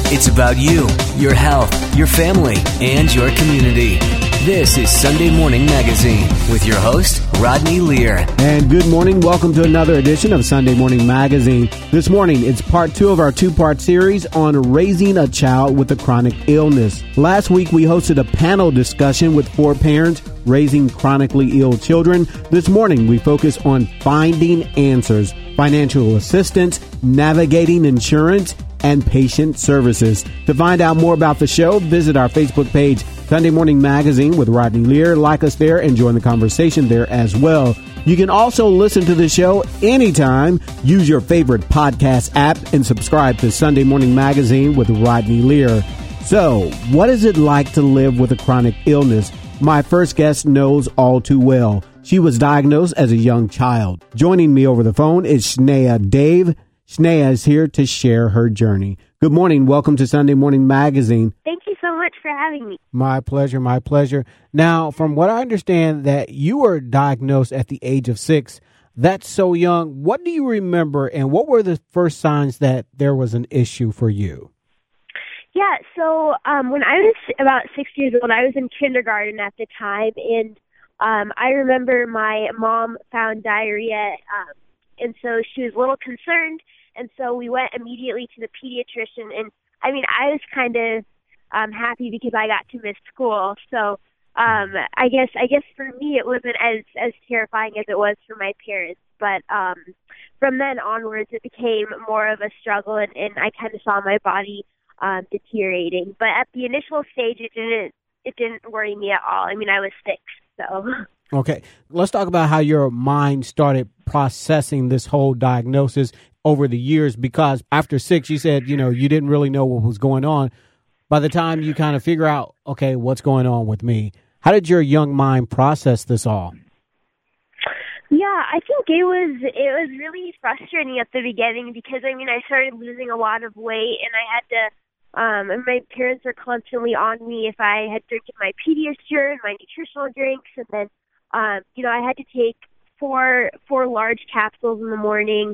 It's about you, your health, your family, and your community. This is Sunday Morning Magazine with your host, Rodney Lear. And good morning. Welcome to another edition of Sunday Morning Magazine. This morning, it's part 2 of our 2-part series on raising a child with a chronic illness. Last week, we hosted a panel discussion with 4 parents raising chronically ill children. This morning, we focus on finding answers, financial assistance, navigating insurance, and patient services. To find out more about the show, visit our Facebook page, Sunday Morning Magazine with Rodney Lear. Like us there and join the conversation there as well. You can also listen to the show anytime. Use your favorite podcast app and subscribe to Sunday Morning Magazine with Rodney Lear. So, what is it like to live with a chronic illness? My first guest knows all too well. She was diagnosed as a young child. Joining me over the phone is Shnea Dave. Shnea is here to share her journey. Good morning. Welcome to Sunday Morning Magazine. Thank you so much for having me. My pleasure. My pleasure. Now, from what I understand, that you were diagnosed at the age of 6. That's so young. What do you remember, and what were the first signs that there was an issue for you? Yeah, so when I was about 6 years old, I was in kindergarten at the time, and I remember my mom found diarrhea, and so she was a little concerned, and so we went immediately to the pediatrician, and I mean, I was kind of happy because I got to miss school, so I guess for me it wasn't as terrifying as it was for my parents, but from then onwards it became more of a struggle, and I kind of saw my body deteriorating. But at the initial stage, it didn't worry me at all. I mean, I was 6, so. Okay, let's talk about how your mind started processing this whole diagnosis over the years, because after 6, you said, you didn't really know what was going on. By the time you kind of figure out, okay, what's going on with me, how did your young mind process this all? Yeah, I think it was really frustrating at the beginning because, I mean, I started losing a lot of weight, and I had to, and my parents were constantly on me if I had drinking my Pediasure, my nutritional drinks, and then, I had to take four large capsules in the morning,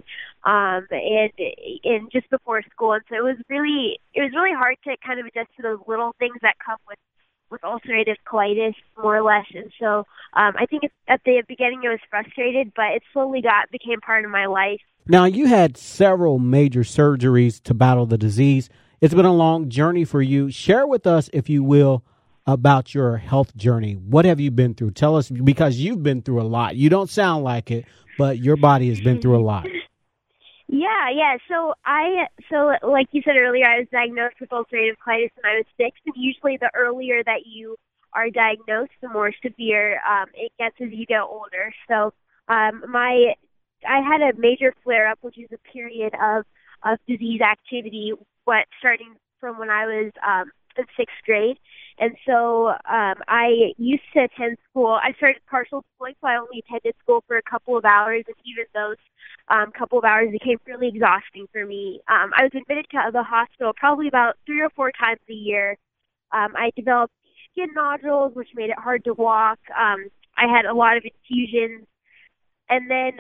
and just before school, and so it was really hard to kind of adjust to those little things that come with ulcerative colitis, more or less. And so I think at the beginning I was frustrated, but it slowly became part of my life. Now, you had several major surgeries to battle the disease. It's been a long journey for you. Share with us, if you will, about your health journey. What have you been through? Tell us, because you've been through a lot. You don't sound like it, but your body has been through a lot. Yeah. So like you said earlier, I was diagnosed with ulcerative colitis when I was 6, and usually the earlier that you are diagnosed, the more severe it gets as you get older. So I had a major flare-up, which is a period of disease activity, starting from when I was in 6th grade. And so I used to attend school. I started partial schooling, so I only attended school for a couple of hours, and even those couple of hours became really exhausting for me. I was admitted to the hospital probably about 3 or 4 times a year. I developed skin nodules, which made it hard to walk. I had a lot of infusions. And then,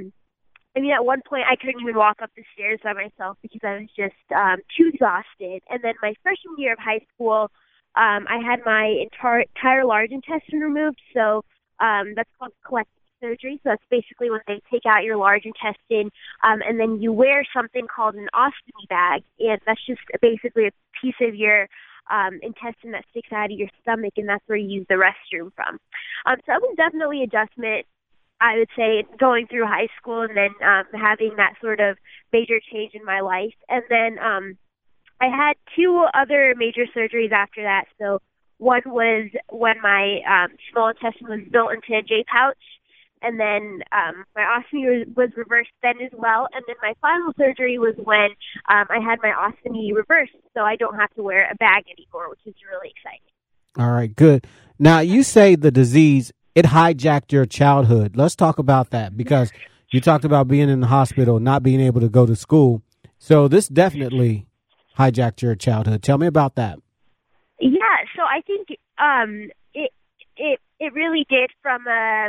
at one point I couldn't even walk up the stairs by myself because I was just too exhausted. And then my freshman year of high school, I had my entire large intestine removed, so that's called colectomy surgery. So that's basically when they take out your large intestine, and then you wear something called an ostomy bag, and that's just basically a piece of your intestine that sticks out of your stomach, and that's where you use the restroom from. So that was definitely an adjustment, I would say, going through high school and then having that sort of major change in my life. And then I had 2 other major surgeries after that. So one was when my small intestine was built into a J-pouch, and then my ostomy was reversed then as well. And then my final surgery was when I had my ostomy reversed, so I don't have to wear a bag anymore, which is really exciting. All right, good. Now, you say the disease, it hijacked your childhood. Let's talk about that, because you talked about being in the hospital, not being able to go to school. So this definitely hijacked your childhood. Tell me about that. Yeah, so I think it really did from a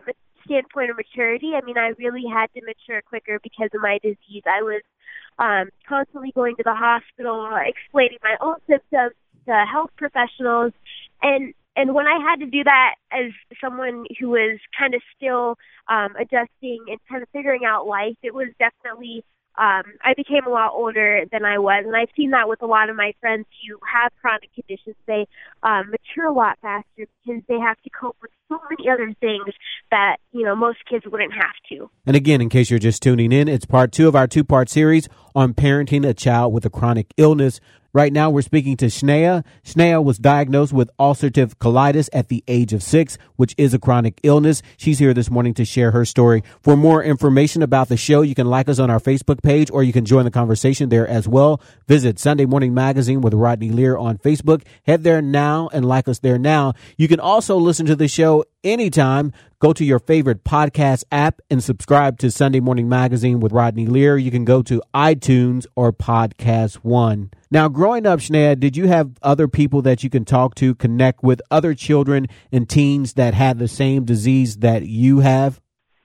standpoint of maturity, I mean, I really had to mature quicker because of my disease. I was constantly going to the hospital, explaining my own symptoms to health professionals. And when I had to do that as someone who was kind of still adjusting and kind of figuring out life, it was definitely, I became a lot older than I was. And I've seen that with a lot of my friends who have chronic conditions. They mature a lot faster because they have to cope with so many other things that, most kids wouldn't have to. And again, in case you're just tuning in, it's part 2 of our 2-part series on parenting a child with a chronic illness. Right now, we're speaking to Shnea. Shnea was diagnosed with ulcerative colitis at the age of 6, which is a chronic illness. She's here this morning to share her story. For more information about the show, you can like us on our Facebook page, or you can join the conversation there as well. Visit Sunday Morning Magazine with Rodney Lear on Facebook. Head there now and like us there now. You can also listen to the show anytime. Go to your favorite podcast app and subscribe to Sunday Morning Magazine with Rodney Lear. You can go to iTunes or Podcast One. Now, growing up, Shnea, did you have other people that you can talk to, connect with, other children and teens that had the same disease that you have?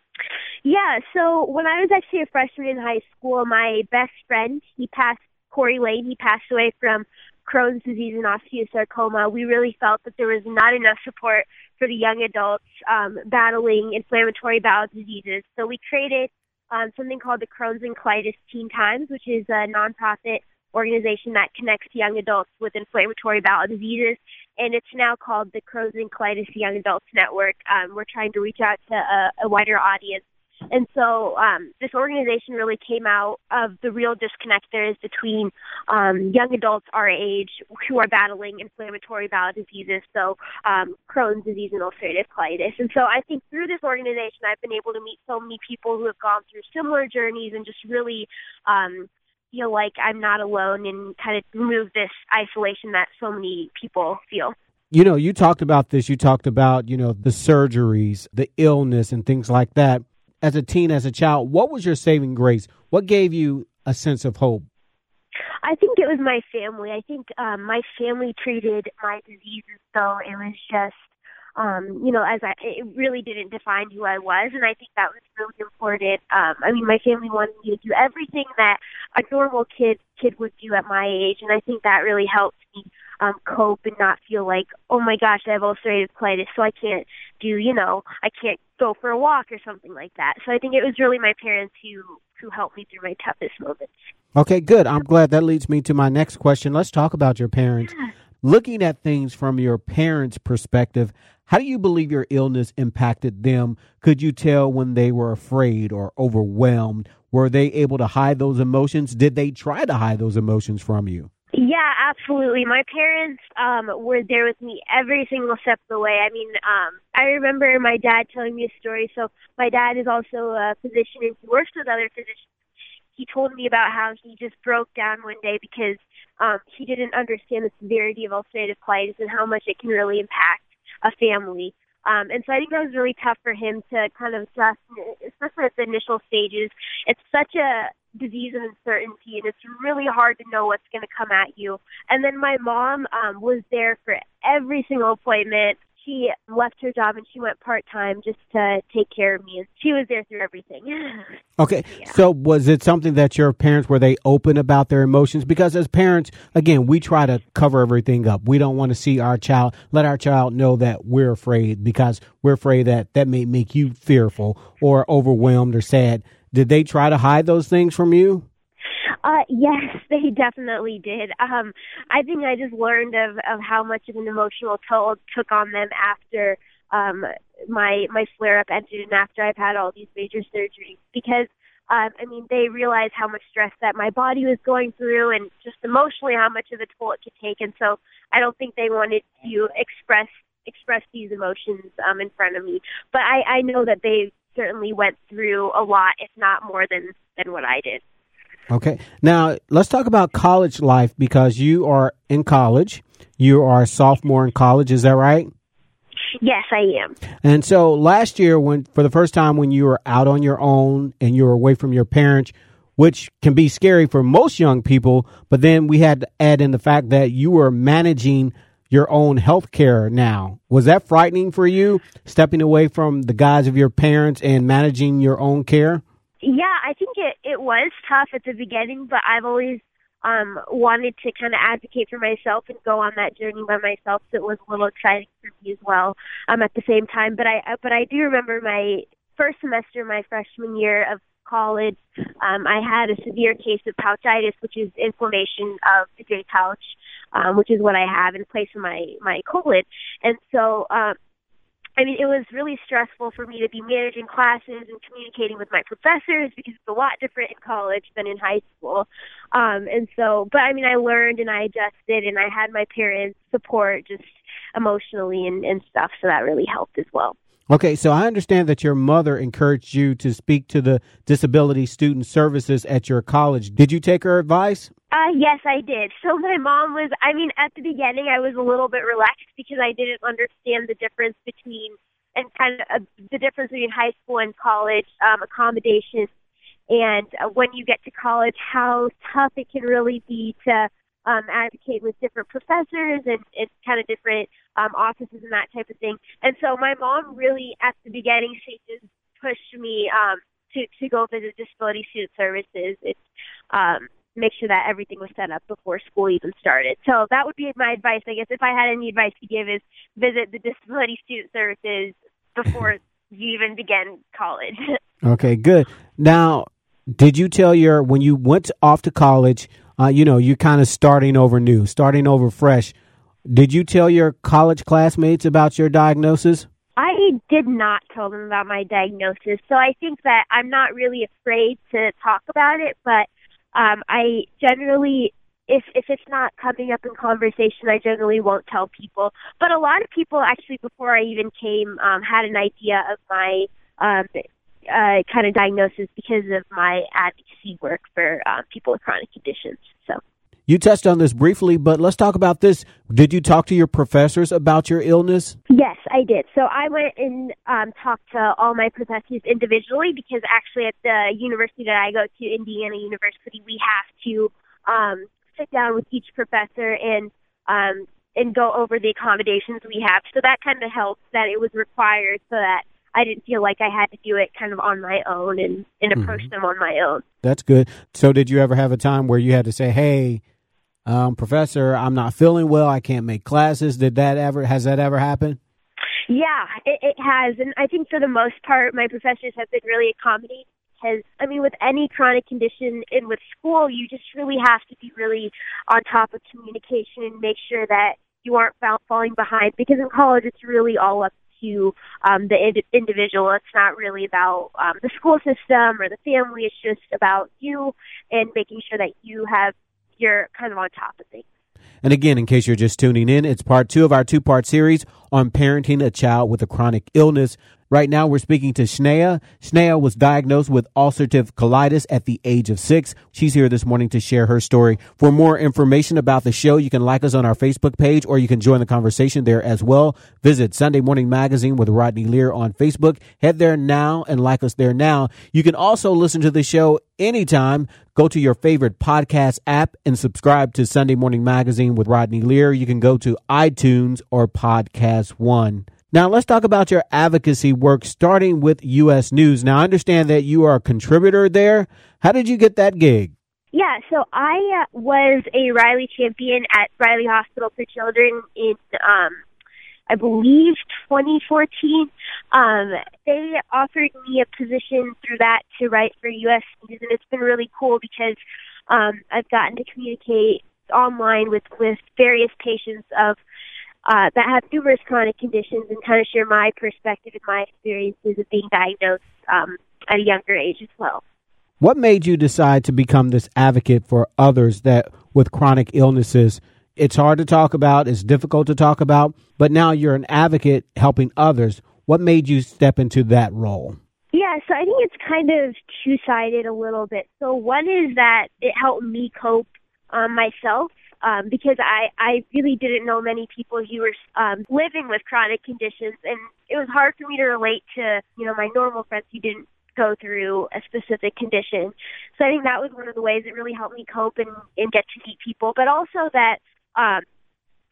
Yeah, so when I was actually a freshman in high school, my best friend, Corey Lane, he passed away from Crohn's disease and osteosarcoma. We really felt that there was not enough support for the young adults battling inflammatory bowel diseases. So we created something called the Crohn's and Colitis Teen Times, which is a nonprofit organization that connects young adults with inflammatory bowel diseases, and it's now called the Crohn's and Colitis Young Adults Network. We're trying to reach out to a wider audience. And so this organization really came out of the real disconnect there is between young adults our age who are battling inflammatory bowel diseases, so Crohn's disease and ulcerative colitis. And so I think through this organization, I've been able to meet so many people who have gone through similar journeys and just really feel like I'm not alone and kind of remove this isolation that so many people feel. You talked about this. You talked about, the surgeries, the illness and things like that. As a teen, as a child, what was your saving grace? What gave you a sense of hope? I think it was my family. I think my family treated my disease as though it was just, it really didn't define who I was, and I think that was really important. My family wanted me to do everything that a normal kid would do at my age, and I think that really helped me cope and not feel like, oh my gosh, I have ulcerative colitis, so I can't I can't go for a walk or something like that. So I think it was really my parents who helped me through my toughest moments. Okay, good. I'm glad that leads me to my next question. Let's talk about your parents. Yeah. Looking at things from your parents' perspective, how do you believe your illness impacted them? Could you tell when they were afraid or overwhelmed? Were they able to hide those emotions? Did they try to hide those emotions from you? Yeah, absolutely. My parents were there with me every single step of the way. I remember my dad telling me a story. So my dad is also a physician and he works with other physicians. He told me about how he just broke down one day because he didn't understand the severity of ulcerative colitis and how much it can really impact a family. And so I think that was really tough for him to kind of adjust, especially at the initial stages. It's such a disease of uncertainty, and it's really hard to know what's going to come at you. And then my mom was there for every single appointment. She left her job and she went part-time just to take care of me, and she was there through everything. Okay, yeah. So was it something that your parents, were they open about their emotions? Because as parents, again, we try to cover everything up. We don't want to see let our child know that we're afraid, because we're afraid that may make you fearful or overwhelmed or sad. Did they try to hide those things from you? Yes, they definitely did. I think I just learned of how much of an emotional toll it took on them after my flare-up ended and after I've had all these major surgeries, because they realized how much stress that my body was going through and just emotionally how much of a toll it could take. And so I don't think they wanted to express these emotions in front of me. But I know that they certainly went through a lot, if not more than what I did. Okay. Now, let's talk about college life, because you are in college. You are a sophomore in college. Is that right? Yes, I am. And so last year, for the first time when you were out on your own and you were away from your parents, which can be scary for most young people, but then we had to add in the fact that you were managing your own health care now. Was that frightening for you, stepping away from the guise of your parents and managing your own care? Yeah, I think it was tough at the beginning, but I've always wanted to kind of advocate for myself and go on that journey by myself. So it was a little exciting for me as well at the same time. But I do remember my first semester, my freshman year of college, I had a severe case of pouchitis, which is inflammation of the J pouch, which is what I have in place of my colon. And so, it was really stressful for me to be managing classes and communicating with my professors because it's a lot different in college than in high school. I learned and I adjusted, and I had my parents' support just emotionally and stuff, so that really helped as well. Okay, so I understand that your mother encouraged you to speak to the Disability Student Services at your college. Did you take her advice? Yes, I did. So my mom was, at the beginning I was a little bit relaxed because I didn't understand the difference between high school and college accommodations, and when you get to college, how tough it can really be to advocate with different professors and kind of different offices and that type of thing. And so my mom really, at the beginning stages, pushed me to go visit Disability Student Services. It's make sure that everything was set up before school even started. So that would be my advice, I guess, if I had any advice to give, is visit the Disability Student Services before you even begin college. Okay, good. Now, did you tell when you went off to college, you're kind of starting over new, starting over fresh. Did you tell your college classmates about your diagnosis? I did not tell them about my diagnosis. So I think that I'm not really afraid to talk about it, but I generally, if it's not coming up in conversation, I generally won't tell people. But a lot of people actually, before I even came, had an idea of my kind of diagnosis because of my advocacy work for people with chronic conditions. So you touched on this briefly, but let's talk about this. Did you talk to your professors about your illness? Yes, I did. So I went and talked to all my professors individually because actually at the university that I go to, Indiana University, we have to sit down with each professor and go over the accommodations we have. So that kind of helped that it was required so that I didn't feel like I had to do it kind of on my own and approach them on my own. That's good. So did you ever have a time where you had to say, hey, Professor, I'm not feeling well, I can't make classes? Has that ever happened? Yeah, it has. And I think for the most part, my professors have been really accommodating because, with any chronic condition and with school, you just really have to be really on top of communication and make sure that you aren't falling behind, because in college, it's really all up to the individual. It's not really about the school system or the family. It's just about you and making sure that you're kind of on top of things. And again, in case you're just tuning in, it's part 2 of our 2-part series on parenting a child with a chronic illness. Right now, we're speaking to Shnea. Shnea was diagnosed with ulcerative colitis at the age of 6. She's here this morning to share her story. For more information about the show, you can like us on our Facebook page, or you can join the conversation there as well. Visit Sunday Morning Magazine with Rodney Lear on Facebook. Head there now and like us there now. You can also listen to the show anytime. Go to your favorite podcast app and subscribe to Sunday Morning Magazine with Rodney Lear. You can go to iTunes or Podcast One. Now, let's talk about your advocacy work, starting with U.S. News. Now, I understand that you are a contributor there. How did you get that gig? Yeah, so I was a Riley champion at Riley Hospital for Children in, I believe, 2014. They offered me a position through that to write for U.S. News, and it's been really cool because I've gotten to communicate online with various patients that have numerous chronic conditions and kind of share my perspective and my experiences of being diagnosed at a younger age as well. What made you decide to become this advocate for others that with chronic illnesses? It's hard to talk about, it's difficult to talk about, but now you're an advocate helping others. What made you step into that role? Yeah, so I think it's kind of two-sided a little bit. So one is that it helped me cope myself. Because I really didn't know many people who were living with chronic conditions, and it was hard for me to relate to, my normal friends who didn't go through a specific condition. So I think that was one of the ways it really helped me cope and get to meet people, but also that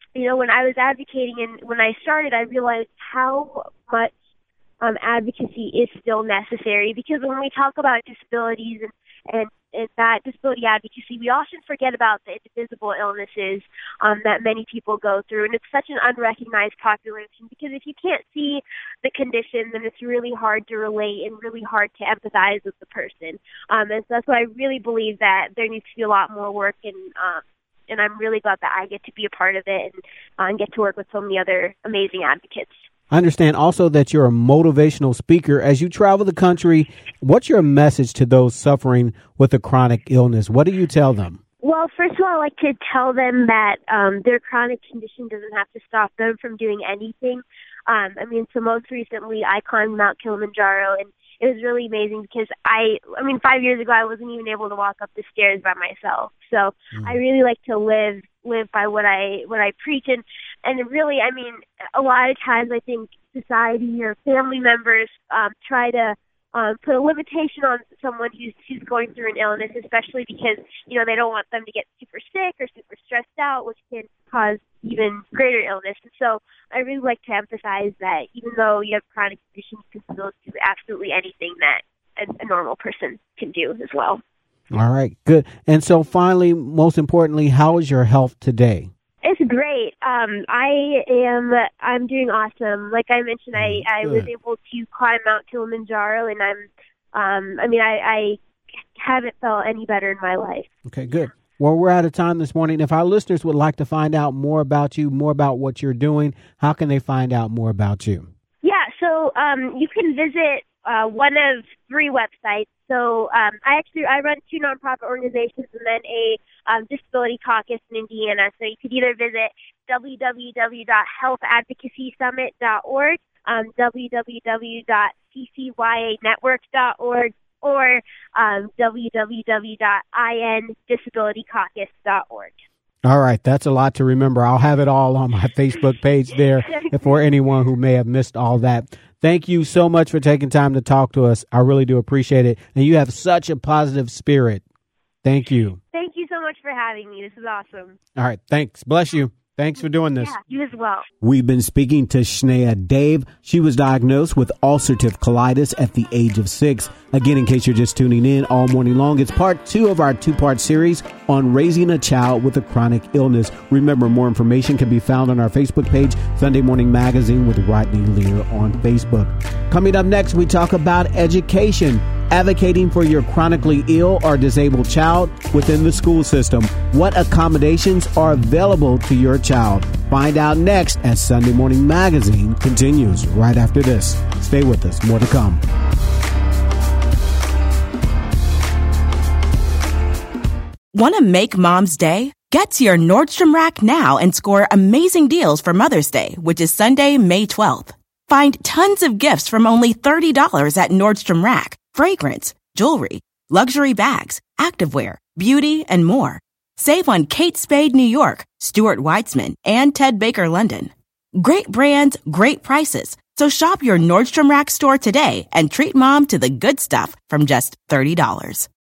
when I was advocating and when I started, I realized how much advocacy is still necessary, because when we talk about disabilities and that disability advocacy, we often forget about the invisible illnesses that many people go through. And it's such an unrecognized population, because if you can't see the condition, then it's really hard to relate and really hard to empathize with the person. And so that's why I really believe that there needs to be a lot more work, and I'm really glad that I get to be a part of it and get to work with so many other amazing advocates. I understand also that you're a motivational speaker. As you travel the country, what's your message to those suffering with a chronic illness? What do you tell them? Well, first of all, I like to tell them that their chronic condition doesn't have to stop them from doing anything. So most recently I climbed Mount Kilimanjaro, and it was really amazing because 5 years ago I wasn't even able to walk up the stairs by myself. So I really like to live by what I preach, and really, a lot of times I think society or family members try to put a limitation on someone who's going through an illness, especially because they don't want them to get super sick or super stressed out, which can cause even greater illness. And so I really like to emphasize that even though you have chronic conditions, you can still do absolutely anything that a normal person can do as well. All right, good. And so finally, most importantly, how is your health today? It's great. I'm doing awesome. Like I mentioned, I was able to climb Mount Kilimanjaro, and I haven't felt any better in my life. Okay, good. Well, we're out of time this morning. If our listeners would like to find out more about you, more about what you're doing, how can they find out more about you? Yeah, so you can visit one of 3 websites. So I run 2 nonprofit organizations and then a disability caucus in Indiana. So you could either visit www.healthadvocacysummit.org, www.ccyanetwork.org, or www.indisabilitycaucus.org. All right. That's a lot to remember. I'll have it all on my Facebook page there for anyone who may have missed all that. Thank you so much for taking time to talk to us. I really do appreciate it. And you have such a positive spirit. Thank you. Thank you so much for having me. This is awesome. All right. Thanks. Bless you. Thanks for doing this. Yeah, you as well. We've been speaking to Shnea Dave. She was diagnosed with ulcerative colitis at the age of 6. Again, in case you're just tuning in all morning long, it's part 2 of our 2-part series on raising a child with a chronic illness. Remember, more information can be found on our Facebook page, Sunday Morning Magazine with Rodney Lear on Facebook. Coming up next, we talk about education, advocating for your chronically ill or disabled child within the school system. What accommodations are available to your child? Find out next as Sunday Morning Magazine continues right after this. Stay with us. More to come. Want to make Mom's day? Get to your Nordstrom Rack now and score amazing deals for Mother's Day, which is Sunday, May 12th. Find tons of gifts from only $30 at Nordstrom Rack. Fragrance, jewelry, luxury bags, activewear, beauty, and more. Save on Kate Spade New York, Stuart Weitzman, and Ted Baker London. Great brands, great prices. So shop your Nordstrom Rack store today and treat Mom to the good stuff from just $30.